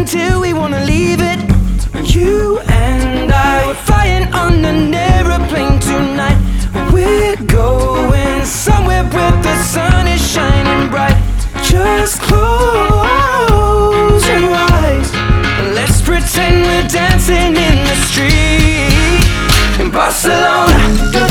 until we wanna leave it. You and I were flying on an aeroplane tonight. We're going somewhere where the sun is shining bright. Just close your eyes and let's pretend we're dancing in the street in Barcelona.